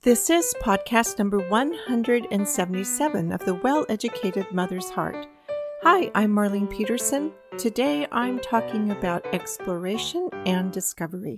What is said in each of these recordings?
This is podcast number 177 of The Well-Educated Mother's Heart. Hi, I'm Marlene Peterson. Today I'm talking about exploration and discovery.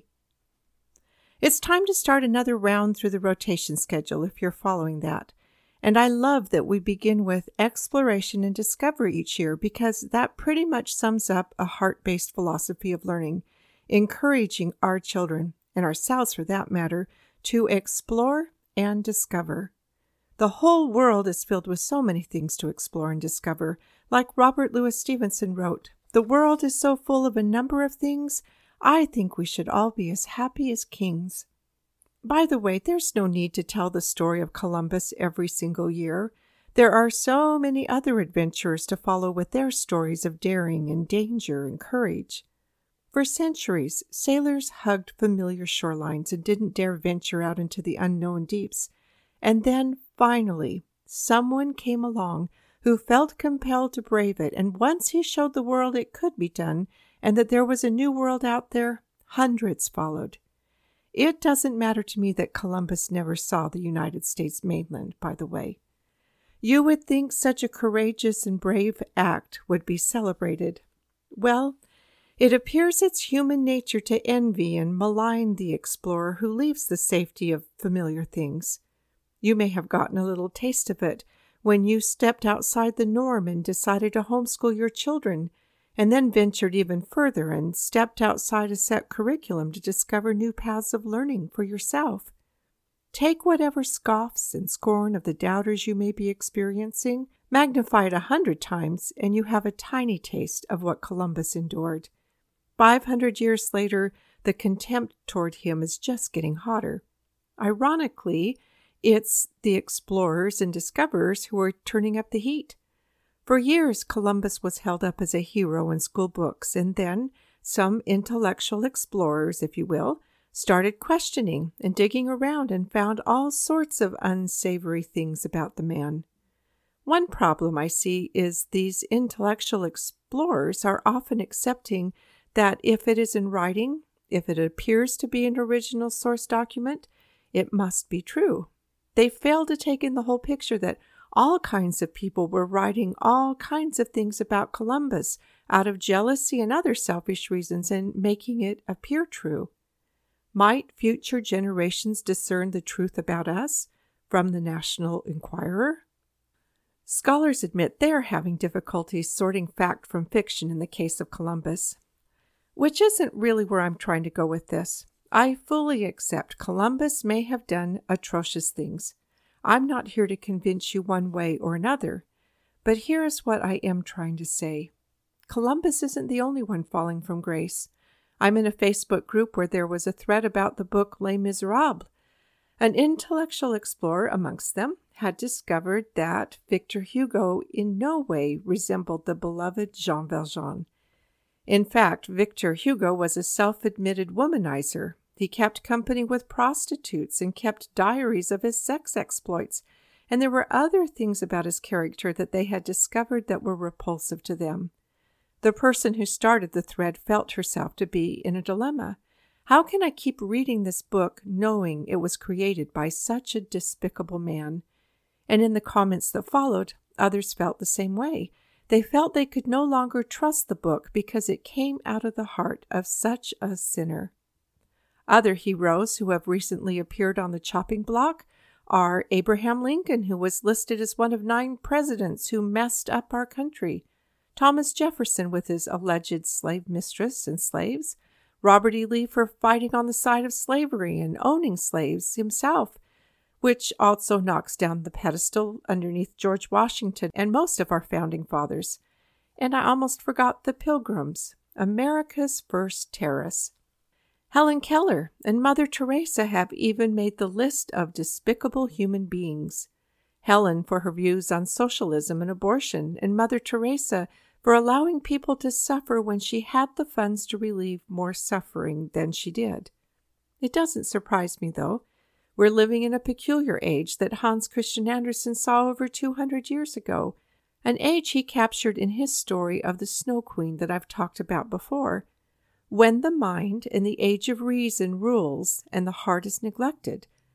It's time to start another round through the rotation schedule if you're following that. And I love that we begin with exploration and discovery each year because that pretty much sums up a heart-based philosophy of learning, encouraging our children, and ourselves for that matter, to explore and discover. The whole world is filled with so many things to explore and discover. Like Robert Louis Stevenson wrote, "The world is so full of a number of things, I think we should all be as happy as kings." By the way, there's no need to tell the story of Columbus every single year. There are so many other adventurers to follow with their stories of daring and danger and courage. For centuries, sailors hugged familiar shorelines and didn't dare venture out into the unknown deeps. And then, finally, someone came along who felt compelled to brave it, and once he showed the world it could be done, and that there was a new world out there, hundreds followed. It doesn't matter to me that Columbus never saw the United States mainland, by the way. You would think such a courageous and brave act would be celebrated. Well, it appears it's human nature to envy and malign the explorer who leaves the safety of familiar things. You may have gotten a little taste of it when you stepped outside the norm and decided to homeschool your children, and then ventured even further and stepped outside a set curriculum to discover new paths of learning for yourself. Take whatever scoffs and scorn of the doubters you may be experiencing, magnify it 100 times, and you have a tiny taste of what Columbus endured. 500 years later, the contempt toward him is just getting hotter. Ironically, it's the explorers and discoverers who are turning up the heat. For years, Columbus was held up as a hero in school books, and then some intellectual explorers, if you will, started questioning and digging around and found all sorts of unsavory things about the man. One problem I see is these intellectual explorers are often accepting that if it is in writing, if it appears to be an original source document, it must be true. They fail to take in the whole picture that all kinds of people were writing all kinds of things about Columbus out of jealousy and other selfish reasons and making it appear true. Might future generations discern the truth about us from the National Enquirer? Scholars admit they are having difficulties sorting fact from fiction in the case of Columbus. Which isn't really where I'm trying to go with this. I fully accept Columbus may have done atrocious things. I'm not here to convince you one way or another. But here's what I am trying to say. Columbus isn't the only one falling from grace. I'm in a Facebook group where there was a thread about the book Les Miserables. An intellectual explorer amongst them had discovered that Victor Hugo in no way resembled the beloved Jean Valjean. In fact, Victor Hugo was a self-admitted womanizer. He kept company with prostitutes and kept diaries of his sex exploits, and there were other things about his character that they had discovered that were repulsive to them. The person who started the thread felt herself to be in a dilemma. How can I keep reading this book knowing it was created by such a despicable man? And in the comments that followed, others felt the same way. They felt they could no longer trust the book because it came out of the heart of such a sinner. Other heroes who have recently appeared on the chopping block are Abraham Lincoln, who was listed as one of 9 presidents who messed up our country, Thomas Jefferson with his alleged slave mistress and slaves, Robert E. Lee for fighting on the side of slavery and owning slaves himself, which also knocks down the pedestal underneath George Washington and most of our founding fathers. And I almost forgot the Pilgrims, America's first terrorists. Helen Keller and Mother Teresa have even made the list of despicable human beings. Helen for her views on socialism and abortion, and Mother Teresa for allowing people to suffer when she had the funds to relieve more suffering than she did. It doesn't surprise me, though. We're living in a peculiar age that Hans Christian Andersen saw over 200 years ago, an age he captured in his story of the Snow Queen that I've talked about before, when the mind in the age of reason rules and the heart is neglected.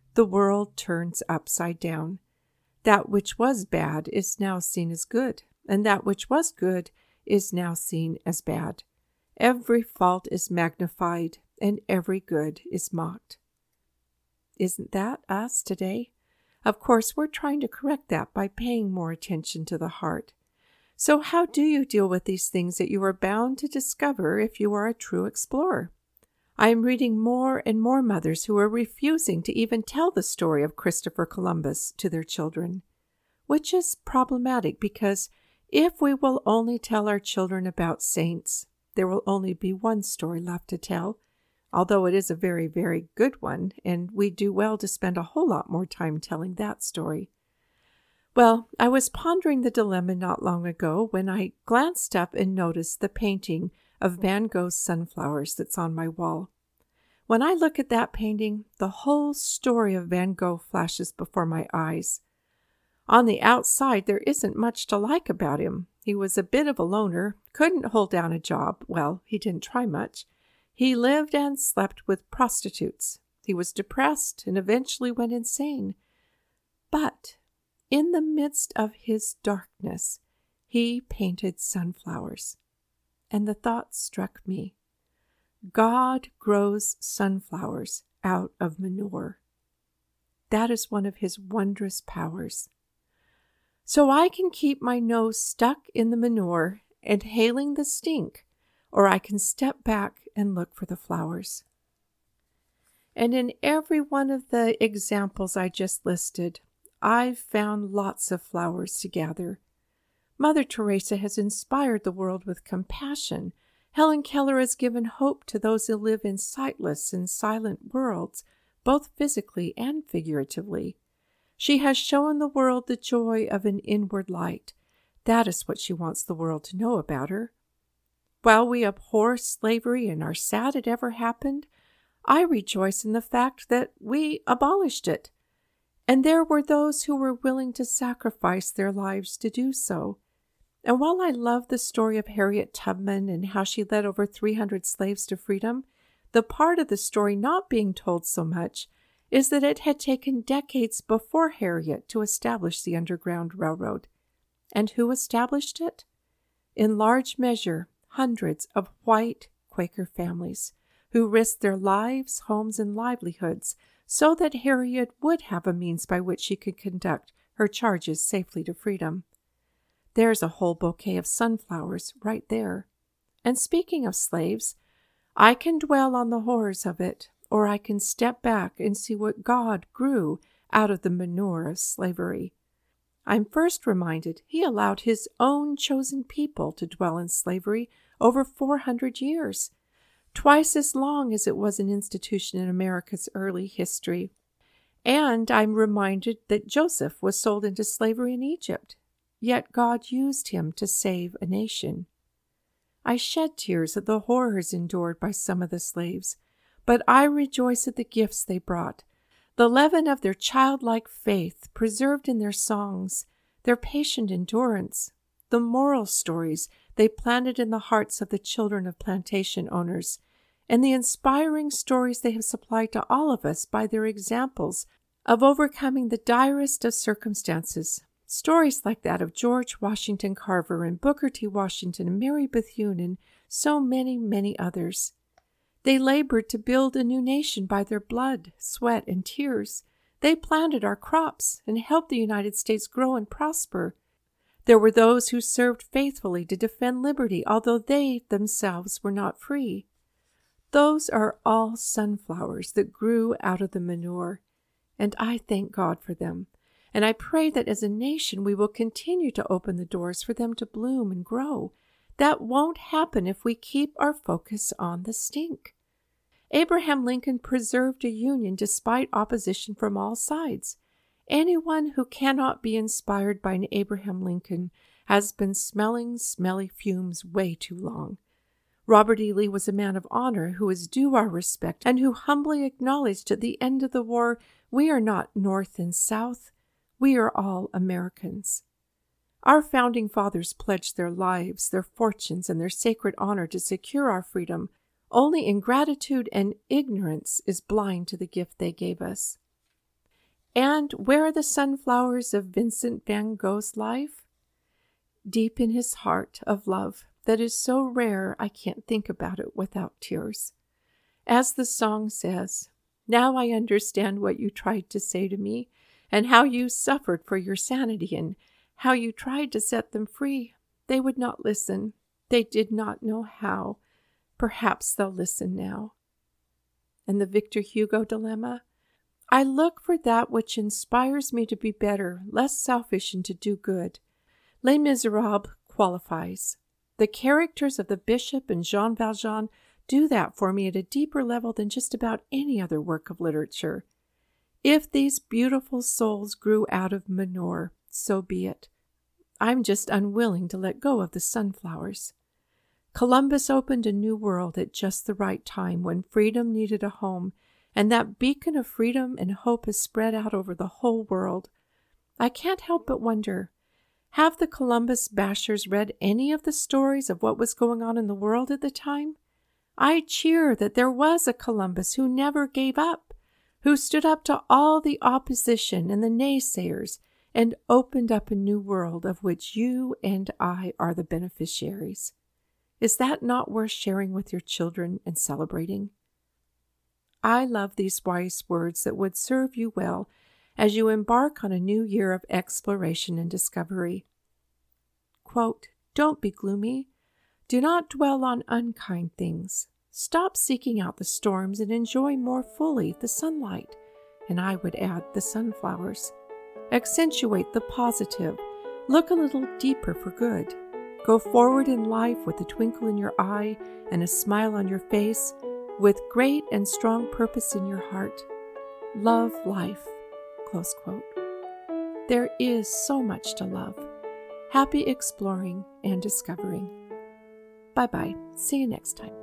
the world turns upside down. That which was bad is now seen as good, and that which was good is now seen as bad. Every fault is magnified, and every good is mocked. Isn't that us today? Of course, we're trying to correct that by paying more attention to the heart. So how do you deal with these things that you are bound to discover if you are a true explorer? I am reading more and more mothers who are refusing to even tell the story of Christopher Columbus to their children, which is problematic because if we will only tell our children about saints, there will only be one story left to tell, although it is a very, very good one, and we do well to spend a whole lot more time telling that story. Well, I was pondering the dilemma not long ago when I glanced up and noticed the painting of Van Gogh's Sunflowers that's on my wall. When I look at that painting, the whole story of Van Gogh flashes before my eyes. On the outside, there isn't much to like about him. He was a bit of a loner, couldn't hold down a job. Well, he didn't try much. He lived and slept with prostitutes. He was depressed and eventually went insane. But in the midst of his darkness, he painted sunflowers. And the thought struck me. God grows sunflowers out of manure. That is one of his wondrous powers. So I can keep my nose stuck in the manure, inhaling the stink, or I can step back and look for the flowers. And in every one of the examples I just listed, I've found lots of flowers to gather. Mother Teresa has inspired the world with compassion. Helen Keller has given hope to those who live in sightless and silent worlds, both physically and figuratively. She has shown the world the joy of an inward light. That is what she wants the world to know about her. While we abhor slavery and are sad it ever happened, I rejoice in the fact that we abolished it. And there were those who were willing to sacrifice their lives to do so. And while I love the story of Harriet Tubman and how she led over 300 slaves to freedom, the part of the story not being told so much is that it had taken decades before Harriet to establish the Underground Railroad. And who established it? In large measure, hundreds of white Quaker families who risked their lives, homes, and livelihoods so that Harriet would have a means by which she could conduct her charges safely to freedom. There's a whole bouquet of sunflowers right there. And speaking of slaves, I can dwell on the horrors of it, or I can step back and see what God grew out of the manure of slavery. I'm first reminded he allowed his own chosen people to dwell in slavery over 400 years, twice as long as it was an institution in America's early history. And I'm reminded that Joseph was sold into slavery in Egypt, yet God used him to save a nation. I shed tears at the horrors endured by some of the slaves, but I rejoice at the gifts they brought, the leaven of their childlike faith preserved in their songs, their patient endurance, the moral stories they planted in the hearts of the children of plantation owners, and the inspiring stories they have supplied to all of us by their examples of overcoming the direst of circumstances. Stories like that of George Washington Carver and Booker T. Washington and Mary Bethune and so many, many others. They labored to build a new nation by their blood, sweat, and tears. They planted our crops and helped the United States grow and prosper. There were those who served faithfully to defend liberty, although they themselves were not free. Those are all sunflowers that grew out of the manure, and I thank God for them. And I pray that as a nation we will continue to open the doors for them to bloom and grow. That won't happen if we keep our focus on the stink. Abraham Lincoln preserved a union despite opposition from all sides. Anyone who cannot be inspired by an Abraham Lincoln has been smelling smelly fumes way too long. Robert E. Lee was a man of honor who is due our respect and who humbly acknowledged at the end of the war, we are not North and South, we are all Americans. Our founding fathers pledged their lives, their fortunes, and their sacred honor to secure our freedom. Only ingratitude and ignorance is blind to the gift they gave us. And where are the sunflowers of Vincent van Gogh's life? Deep in his heart of love that is so rare I can't think about it without tears. As the song says, "Now I understand what you tried to say to me, and how you suffered for your sanity, and how you tried to set them free. They would not listen. They did not know how. Perhaps they'll listen now." And the Victor Hugo dilemma? I look for that which inspires me to be better, less selfish, and to do good. Les Miserables qualifies. The characters of the Bishop and Jean Valjean do that for me at a deeper level than just about any other work of literature. If these beautiful souls grew out of manure, so be it. I'm just unwilling to let go of the sunflowers. Columbus opened a new world at just the right time when freedom needed a home, and that beacon of freedom and hope has spread out over the whole world. I can't help but wonder, have the Columbus bashers read any of the stories of what was going on in the world at the time? I cheer that there was a Columbus who never gave up, who stood up to all the opposition and the naysayers and opened up a new world of which you and I are the beneficiaries. Is that not worth sharing with your children and celebrating? I love these wise words that would serve you well as you embark on a new year of exploration and discovery. Quote, "Don't be gloomy. Do not dwell on unkind things. Stop seeking out the storms and enjoy more fully the sunlight," and I would add the sunflowers. Accentuate the positive. Look a little deeper for good. Go forward in life with a twinkle in your eye and a smile on your face, with great and strong purpose in your heart. Love life. Close quote. There is so much to love. Happy exploring and discovering. Bye-bye. See you next time.